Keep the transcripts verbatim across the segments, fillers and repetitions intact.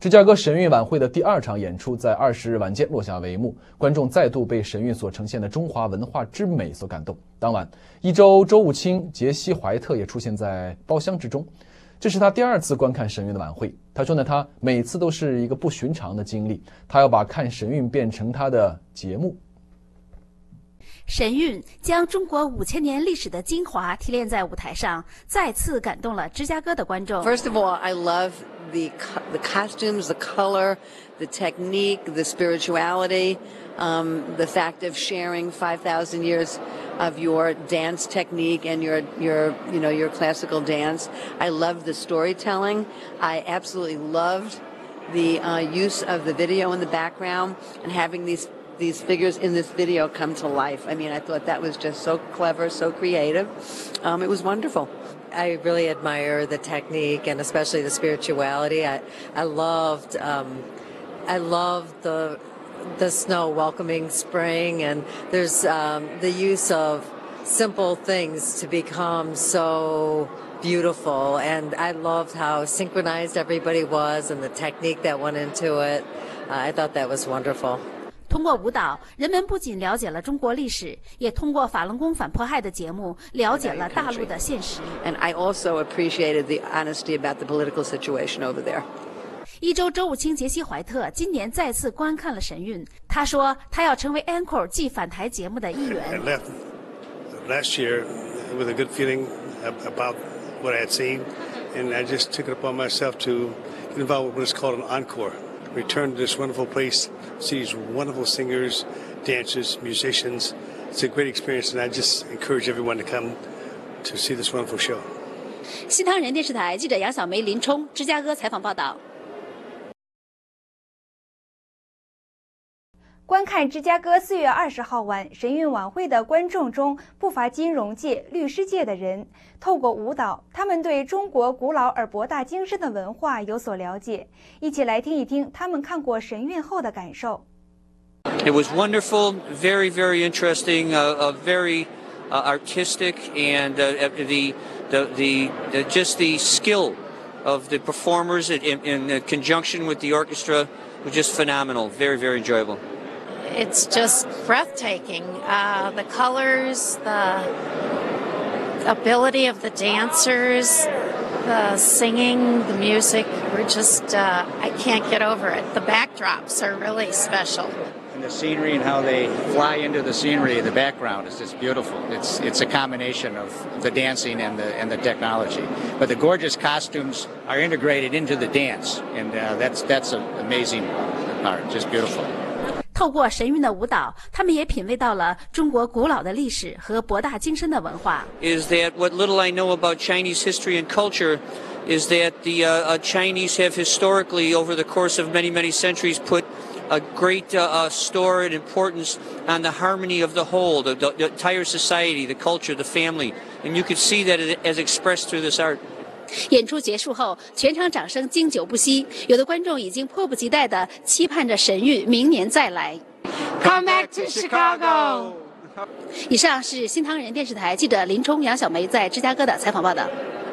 芝加哥神韵晚会的第二场演出在二十日晚间落下帷幕，观众再度被神韵所呈现的中华文化之美所感动。当晚，一周周务清、杰西·怀特也出现在包厢之中，这是他第二次观看神韵的晚会。他说呢，他每次都是一个不寻常的经历，他要把看神韵变成他的节目。 神韵将中国五千年历史的精华提炼在舞台上，再次感动了芝加哥的观众。 First of all, I love the the costumes, the color, the technique, the spirituality, um, the fact of sharing five thousand years of your dance technique and your your you know your classical dance. I love the storytelling. I absolutely loved the uh, use of the video in the background and having these these figures in this video come to life. I mean, I thought that was just so clever, so creative. Um, it was wonderful. I really admire the technique and especially the spirituality. I I loved um, I loved the the snow welcoming spring, and there's um, the use of simple things to become so beautiful. And I loved how synchronized everybody was and the technique that went into it. Uh, I thought that was wonderful. 通过舞蹈，人们不仅了解了中国历史，也通过法轮功反迫害的节目了解了大陆的现实。 And I also appreciated the honesty about the political situation over there. 一周周务清、杰西·怀特今年再次观看了神韵，他说他要成为 Anchor 即返台节目的一员。 I left last year with a good feeling about what I had seen, and I just took it upon myself to get involved with what is called an encore. Return to this wonderful place, see these wonderful singers, dancers, musicians. It's a great experience, and I just encourage everyone to come to see this wonderful show. 新唐人电视台记者杨小梅、林冲，芝加哥采访报道。 观看芝加哥四月二十号晚神韵晚会的观众中，不乏金融界、律师界的人。透过舞蹈，他们对中国古老而博大精深的文化有所了解。一起来听一听他们看过神韵后的感受。 It was wonderful, very, very interesting, uh, uh, very uh, artistic, and uh, the, the, the, the just the skill of the performers in, in conjunction with the orchestra was just phenomenal. Very, very enjoyable. It's just breathtaking. Uh, the colors, the ability of the dancers, the singing, the music, we're just, uh, I can't get over it. The backdrops are really special. And the scenery and how they fly into the scenery, the background is just beautiful. It's it's a combination of the dancing and the and the technology. But the gorgeous costumes are integrated into the dance, and uh, that's that's an amazing part. Just beautiful. 透过神韵的舞蹈，他们也品味到了中国古老的历史和博大精深的文化。 Is that what little I know about Chinese history and culture? Is that the uh, uh, Chinese have historically, over the course of many many centuries, put a great uh, uh, store and importance on the harmony of the whole, the, the, the entire society, the culture, the family, and you could see that as expressed through this art. 演出结束后，全场掌声经久不息，有的观众已经迫不及待地期盼着神韵明年再来。 Come back to Chicago. 以上是新唐人电视台记者林冲、杨小梅在芝加哥的采访报道。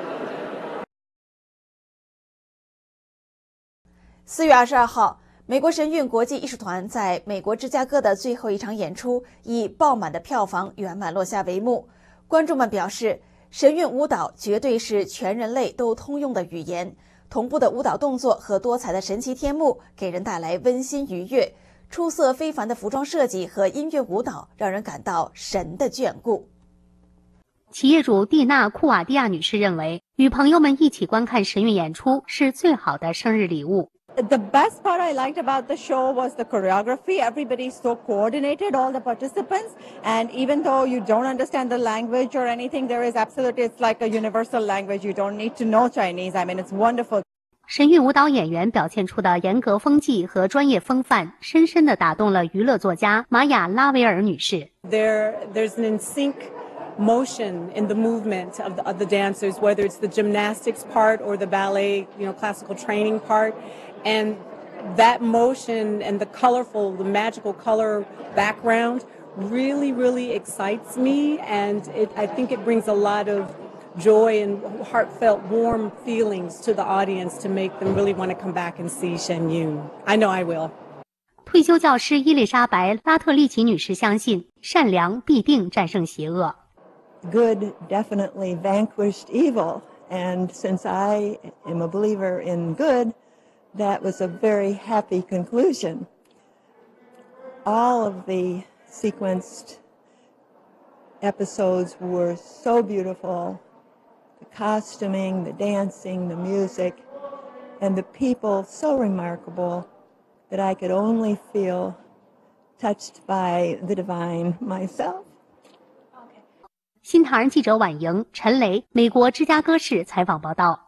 四月二十二号，美国神韵国际艺术团在美国芝加哥的最后一场演出以爆满的票房圆满落下帷幕。观众们表示，神韵舞蹈绝对是全人类都通用的语言，同步的舞蹈动作和多彩的神奇天幕给人带来温馨愉悦，出色非凡的服装设计和音乐舞蹈让人感到神的眷顾。 企业主蒂娜·库瓦蒂亚女士认为，与朋友们一起观看神韵演出是最好的生日礼物。 The best part I liked about the show was the choreography. Everybody's so coordinated, all the participants. And even though you don't understand the language or anything, there is absolutely, it's like a universal language. You don't need to know Chinese. I mean, it's wonderful. 神韵舞蹈演员表现出的严格风纪和专业风范，深深地打动了娱乐作家玛雅·拉维尔女士。 There, there's an in sync motion in the movement of the, of the dancers, whether it's the gymnastics part or the ballet, you know, classical training part. And that motion and the colorful, the magical color background really, really excites me. And it, I think it brings a lot of joy and heartfelt, warm feelings to the audience to make them really want to come back and see Shen Yun. I know I will. 退休教师伊丽莎白·拉特利奇女士相信，善良必定战胜邪恶。 Good definitely vanquished evil, and since I am a believer in good, that was a very happy conclusion. All of the sequenced episodes were so beautiful. The costuming, the dancing, the music, and the people so remarkable that I could only feel touched by the divine myself. 新唐人记者婉莹、陈雷，美国芝加哥市采访报道。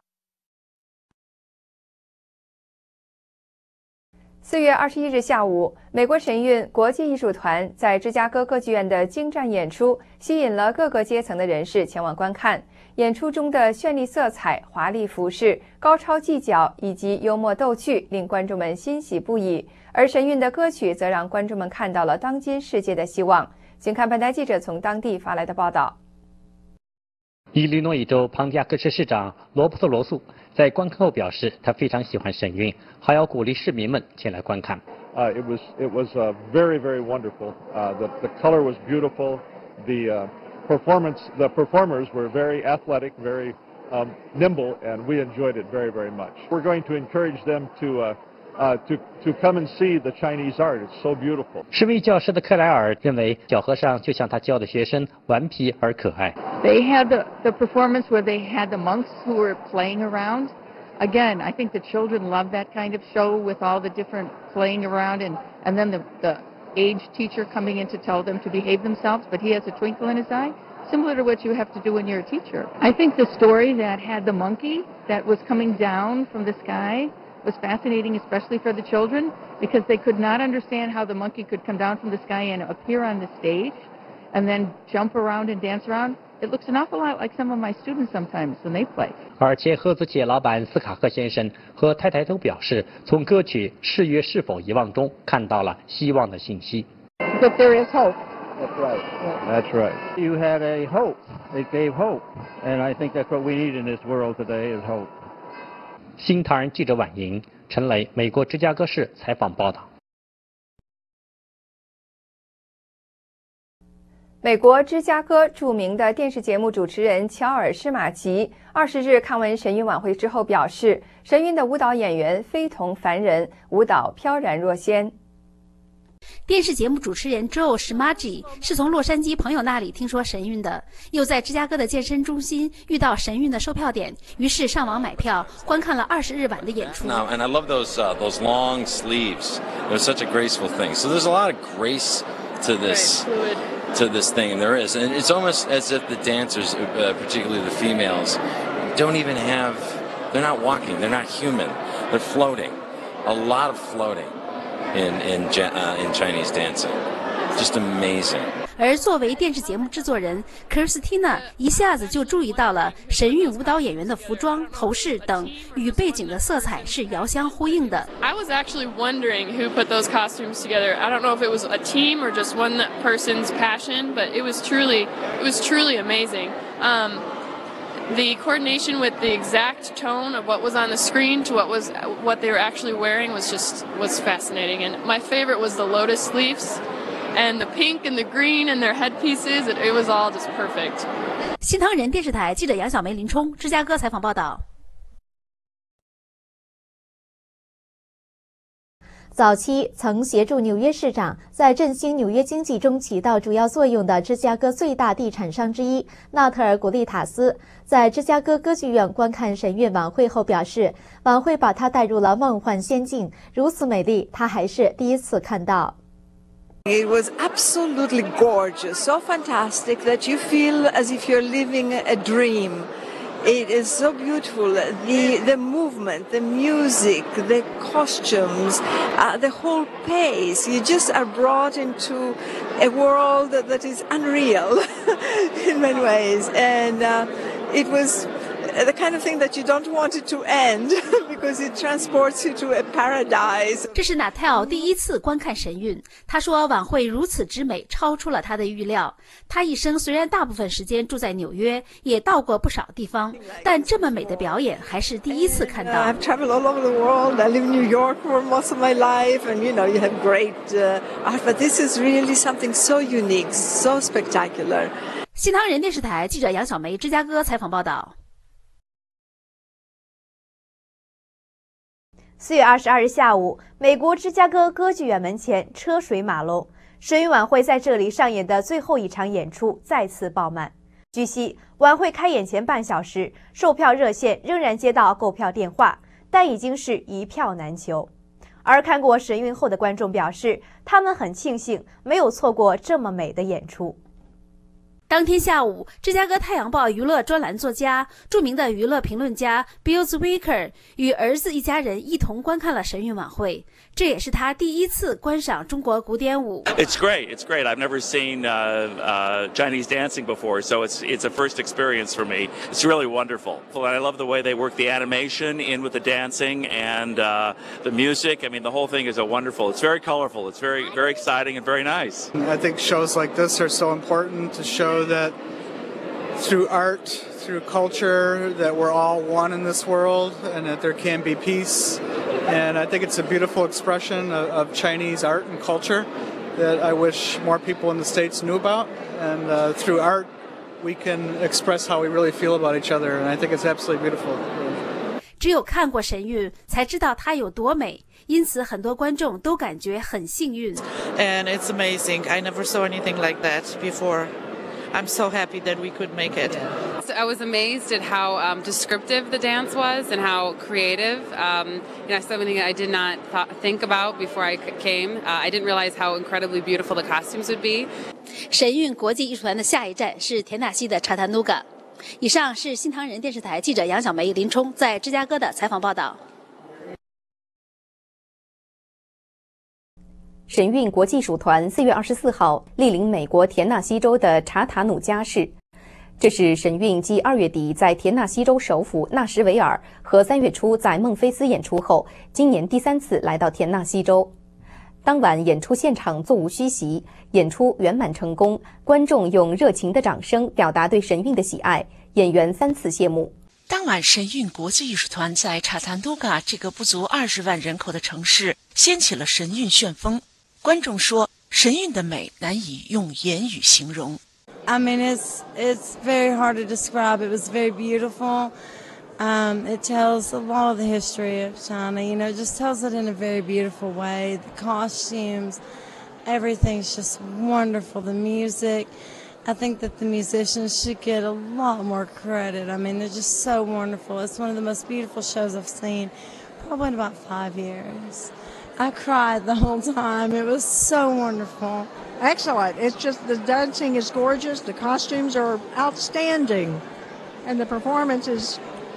四月二十一日下午，美国神韵国际艺术团在芝加哥歌剧院的精湛演出，吸引了各个阶层的人士前往观看。演出中的绚丽色彩、华丽服饰、高超技巧以及幽默逗趣，令观众们欣喜不已。而神韵的歌曲则让观众们看到了当今世界的希望。请看本台记者从当地发来的报道。 伊利诺伊州庞蒂亚克市市长罗伯特·罗素在观看后表示，他非常喜欢神韵，还要鼓励市民们前来观看。 Uh, it was it was uh, very very wonderful. Uh, the the color was beautiful. The uh, performance the performers were very athletic, very um, nimble, and we enjoyed it very very much. We're going to encourage them to. Uh, Uh, to to come and see the Chinese art. It's so beautiful. 身为教师的克莱尔认为，小和尚就像他教的学生，顽皮而可爱。 They had the the performance where they had the monks who were playing around. Again, I think the children love that kind of show with all the different playing around, and and then the the age teacher coming in to tell them to behave themselves, but he has a twinkle in his eye, similar to what you have to do when you're a teacher. I think the story that had the monkey that was coming down from the sky was fascinating, especially for the children, because they could not understand how the monkey could come down from the sky and appear on the stage and then jump around and dance around. It looks an awful lot like some of my students sometimes when they play. 而且合资企业老板斯卡克先生和太太都表示，从歌曲《誓约是否遗忘》中看到了希望的信息。 But there is hope. That's right. That's right. You had a hope. It gave hope, and I think that's what we need in this world today is hope. 新唐人记者婉莹、陈雷，美国芝加哥市采访报道。 美国芝加哥著名的电视节目主持人乔尔·施马奇二十日看完神韵晚会之后表示，神韵的舞蹈演员非同凡人，舞蹈飘然若仙。 电视节目主持人 Joe Shimagi 是从洛杉矶朋友那里听说神韵的，又在芝加哥的健身中心遇到神韵的售票点，于是上网买票观看了二十日晚的演出。 No, and I love those uh, those long sleeves. It was such a graceful thing. So there's a lot of grace to this to this thing, and there is, and it's almost as if the dancers, uh, particularly the females, don't even have. They're not walking. They're not human. They're floating. A lot of floating. In in uh, in Chinese dancing, just amazing. 而作为电视节目制作人 Christina 一下子就注意到了神韵舞蹈演员的服装、头饰等与背景的色彩是遥相呼应的。 I was actually wondering who put those costumes together. I don't know if it was a team or just one person's passion, but it was truly it was truly amazing. Um, The coordination with the exact tone of what was on the screen to what was what they were actually wearing was just was fascinating. And my favorite was the lotus sleeves, and the pink and the green and their headpieces. It, it was all just perfect. 新唐人电视台记者杨小梅、林冲，芝加哥采访报道。 早期曾协助纽约市长在振兴纽约经济中起到主要作用的芝加哥最大地产商之一纳特尔·古利塔斯，在芝加哥歌剧院观看神韵晚会后表示，晚会把他带入了梦幻仙境，如此美丽，他还是第一次看到。 It was absolutely gorgeous, so fantastic that you feel as if you're living a dream. It is so beautiful. The the movement, the music, the costumes, uh, the whole pace. You just are brought into a world that, that is unreal in many ways. And uh, it was the kind of thing that you don't want it to end because it transports you to a paradise. 这是 Natal 第一次观看神韵，他说晚会如此之美，超出了他的预料。他一生虽然大部分时间住在纽约，也到过不少地方，但这么美的表演还是第一次看到。 I've traveled all over the world. I live in New York for most of my life, and you know you have great uh, art, but this is really something so unique, so spectacular. 新唐人电视台记者杨小梅芝加哥采访报道。 四月二十二日下午，美国芝加哥歌剧院门前车水马龙，神韵晚会在这里上演的最后一场演出再次爆满。据悉，晚会开演前半小时，售票热线仍然接到购票电话，但已经是一票难求。而看过神韵后的观众表示，他们很庆幸没有错过这么美的演出。 当天下午，芝加哥太阳报娱乐专栏作家、著名的娱乐评论家 Bill Zwicker 与儿子一家人一同观看了神韵晚会，这也是他第一次观赏中国古典舞。 It's great. It's great. I've never seen uh, uh, Chinese dancing before, so it's it's a first experience for me. It's really wonderful. And I love the way they work the animation in with the dancing and uh, the music. I mean, the whole thing is a wonderful. It's very colorful. It's very very exciting and very nice. I think shows like this are so important to show that through art, through culture, that we're all one in this world and that there can be peace. And I think it's a beautiful expression of, of Chinese art and culture that I wish more people in the States knew about. And uh, through art, we can express how we really feel about each other. And I think it's absolutely beautiful. 只有看过神韵，才知道它有多美。因此，很多观众都感觉很幸运。 And it's amazing. I never saw anything like that before. I'm so happy that we could make it. I was amazed at how um, descriptive the dance was and how creative. Um, you know, something I did not th- think about before I came. Uh, I didn't realize how incredibly beautiful the costumes would be. 神韵国际艺术团的下一站是田纳西的查塔努嘎。以上是新唐人电视台记者杨小梅、林冲在芝加哥的采访报道。 神韵国际艺术团四月二十四号莅临美国田纳西州的查塔努加市，这是神韵继二月底在田纳西州首府纳什维尔和三月初在孟菲斯演出后，今年第三次来到田纳西州。当晚演出现场座无虚席，演出圆满成功，观众用热情的掌声表达对神韵的喜爱，演员三次谢幕。 当晚，神韵国际艺术团在查塔努嘎这个不足二十万人口的城市掀起了神韵旋风。观众说，神韵的美难以用言语形容。 I mean, it's it's very hard to describe. It was very beautiful. Um, it tells a lot of the history of China. You know, it just tells it in a very beautiful way. The costumes, everything's just wonderful. The music. I think that the musicians should get a lot more credit. I mean, they're just so wonderful. It's one of the most beautiful shows I've seen, probably in about five years. I cried the whole time. It was so wonderful. Excellent. It's just the dancing is gorgeous. The costumes are outstanding. And the performance is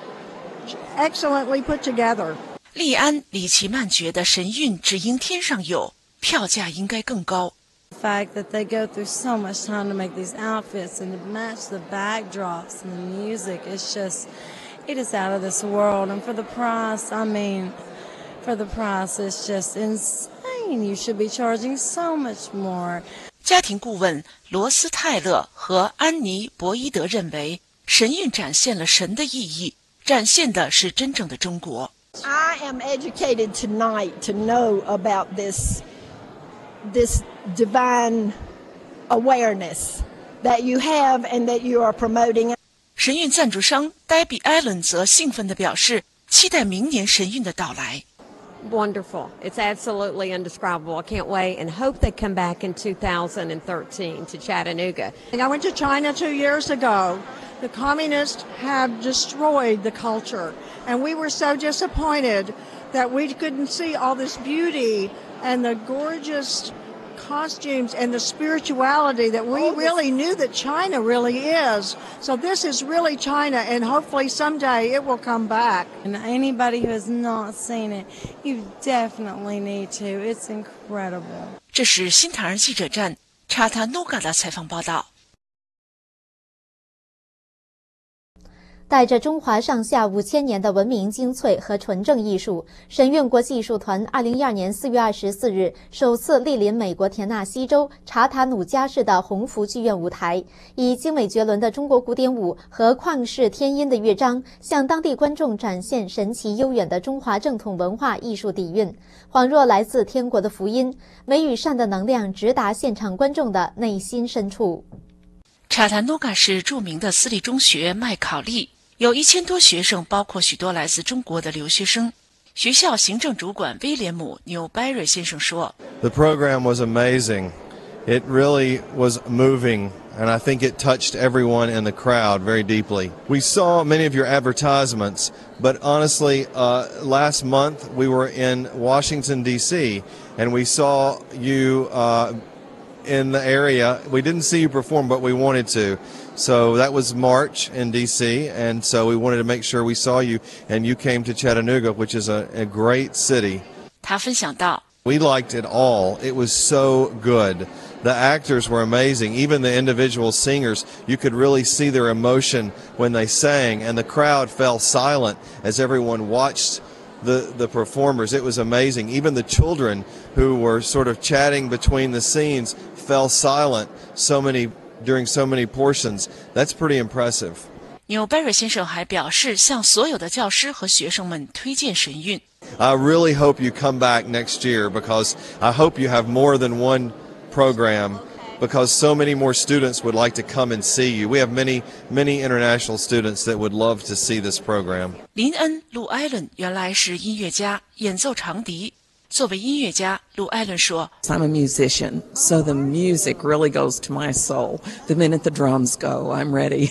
excellently put together. 利安·里奇曼觉得神韵只应天上有，票价应该更高。 The fact that they go through so much time to make these outfits and to match the backdrops and the music, it's just, it is out of this world. And for the price, I mean, for the price, it's just insane. You should be charging so much more. 家庭顾问罗斯泰勒和安妮·博伊德认为，神韵展现了神的意义，展现的是真正的中国。 I am educated tonight to know about this, this divine awareness that you have and that you are promoting. 神韵赞助商黛比·艾伦则兴奋地表示，期待明年神韵的到来。 Wonderful. It's absolutely indescribable. I can't wait and hope they come back in two thousand thirteen to Chattanooga. I went to China two years ago. The communists have destroyed the culture, and we were so disappointed that we couldn't see all this beauty and the gorgeous costumes and the spirituality that we really knew that China really is. So this is really China, and hopefully someday it will come back. And anybody who has not seen it, you definitely need to. It's incredible. 这是新唐人记者站查塔努嘎的采访报道。 带着中华上下五千年的文明精粹和纯正艺术，神韵国际艺术团二零一二年四月二十四日首次莅临美国田纳西州查塔努加市的鸿福剧院舞台，以精美绝伦的中国古典舞和旷世天音的乐章，向当地观众展现神奇悠远的中华正统文化艺术底蕴，恍若来自天国的福音，美与善的能量直达现场观众的内心深处。 查塔努嘎是著名的私立中学麦考利，有一千多学生，包括许多来自中国的留学生。学校行政主管威廉姆·纽拜瑞先生说 ：“The program was amazing. It really was moving, and I think it touched everyone in the crowd very deeply. We saw many of your advertisements, but honestly, uh, last month we were in Washington, D C, and we saw you uh, in the area. We didn't see you perform, but we wanted to. So that was March in D C, and so we wanted to make sure we saw you, and you came to Chattanooga, which is a, a great city. ” 他分享到 We liked it all. It was so good. The actors were amazing. Even the individual singers, you could really see their emotion when they sang, and the crowd fell silent as everyone watched the, the performers. It was amazing. Even the children who were sort of chatting between the scenes fell silent so many during so many portions. That's pretty impressive. 纽贝瑞先生还表示，向所有的教师和学生们推荐神韵。 I really hope you come back next year because I hope you have more than one program because so many more students would like to come and see you. We have many, many international students that would love to see this program. 林恩·路埃伦原来是音乐家，演奏长笛。作为音乐家，路埃伦说 I'm a musician, so the music really goes to my soul. The minute the drums go, I'm ready.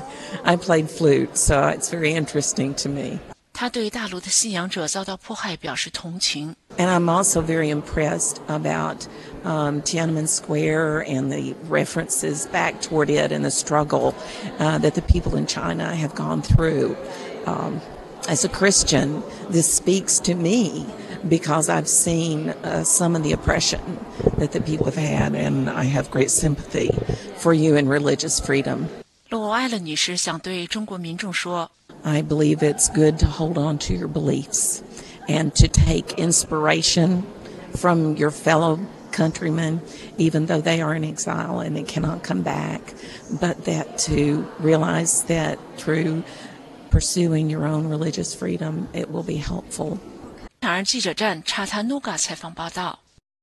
I played flute, so it's very interesting to me. 他对大陆的信仰者遭到迫害表示同情。 And I'm also very impressed about um, Tiananmen Square and the references back toward it and the struggle uh, that the people in China have gone through. Um, as a Christian, this speaks to me because I've seen uh, some of the oppression that the people have had, and I have great sympathy for you in religious freedom. 路埃勒女士想对中国民众说 I believe it's good to hold on to your beliefs and to take inspiration from your fellow countrymen, even though they are in exile and they cannot come back, but that to realize that through pursuing your own religious freedom, it will be helpful. 长安记者站查塔努嘎采访报道。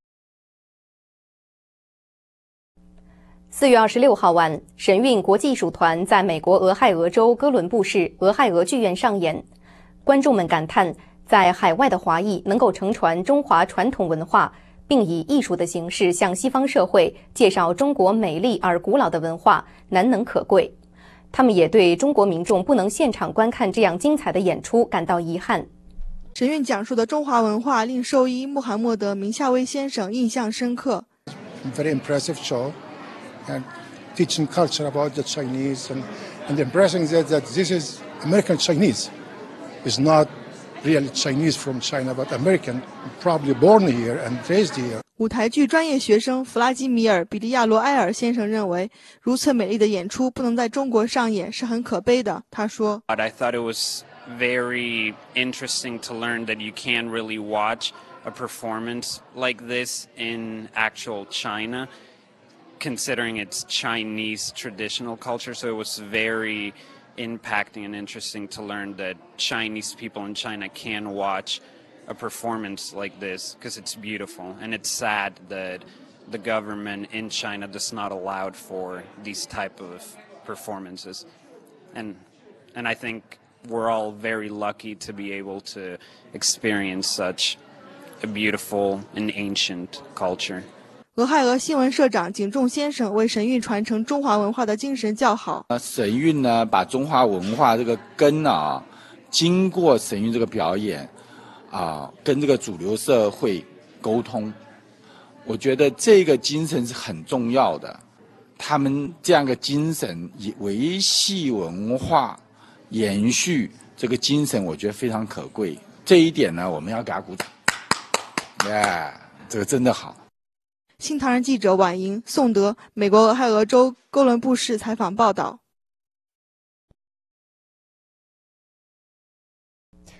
四月二十六号晚，神韵国际艺术团在美国俄亥俄州哥伦布市俄亥俄剧院上演。观众们感叹，在海外的华裔能够承传中华传统文化，并以艺术的形式向西方社会介绍中国美丽而古老的文化，难能可贵。他们也对中国民众不能现场观看这样精彩的演出感到遗憾。 神韵讲述的中华文化令兽医穆罕默德·明夏威先生印象深刻。 Very impressive show, and teaching culture about the Chinese, and and impressing that that this is American Chinese, is not really Chinese from China, but American, probably born here and raised here. 舞台剧专业学生弗拉基米尔·比利亚罗埃尔先生认为，如此美丽的演出不能在中国上演是很可悲的。他说 I thought it was very interesting to learn that you can really watch a performance like this in actual China, considering it's Chinese traditional culture. So it was very impacting and interesting to learn that Chinese people in China can watch a performance like this because it's beautiful, and it's sad that the government in China does not allow for these type of performances. And and I think we're all very lucky to be able to experience such a beautiful and ancient culture. 俄亥俄新闻社长景仲先生为神韵传承中华文化的精神叫好。 神韵呢，把中华文化这个根啊，经过神韵这个表演啊，跟这个主流社会沟通，我觉得这个精神是很重要的。他们这样的精神，以维系文化、延续这个精神，我觉得非常可贵。这一点呢，我们要给他鼓掌。耶，这个真的好。 新唐人记者婉莹、宋德，美国俄亥俄州哥伦布市采访报道。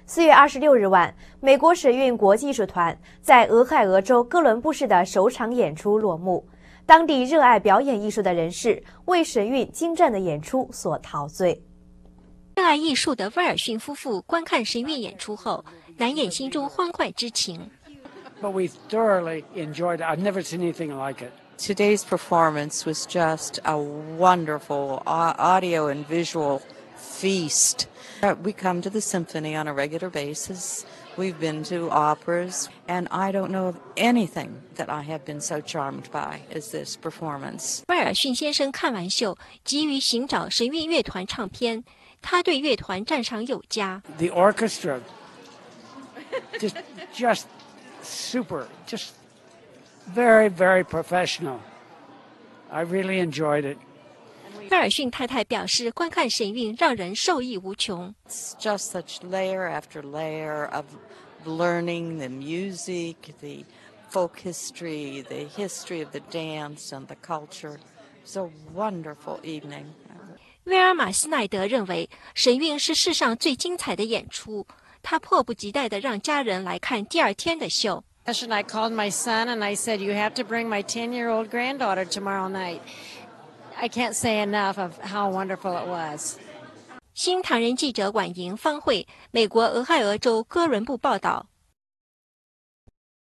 四月二十六日晚，美国神韵国际艺术团在俄亥俄州哥伦布市的首场演出落幕。当地热爱表演艺术的人士为神韵精湛的演出所陶醉。 热爱艺术的威尔逊夫妇观看神韵演出后，难掩心中欢快之情。 But we thoroughly enjoyed it. I've never seen anything like it. Today's performance was just a wonderful audio and visual feast. We come to the symphony on a regular basis. We've been to operas, and I don't know of anything that I have been so charmed by as this performance. 威尔逊先生看完秀，急于寻找神韵乐团唱片，他对乐团赞赏有加。 The orchestra, just, just super, just very, very professional. I really enjoyed it. 威尔逊太太表示，观看神韵让人受益无穷。 It's just such layer after layer of learning the music, the folk history, the history of the dance and the culture. It's a wonderful evening. 威尔玛·斯奈德认为，神韵是世上最精彩的演出。他迫不及待地让家人来看第二天的秀。 I called my son and I said, "You have to bring my ten-year-old granddaughter tomorrow night." I can't say enough of how wonderful it was. 新唐人记者婉莹方慧，美国俄亥俄州哥伦布报道。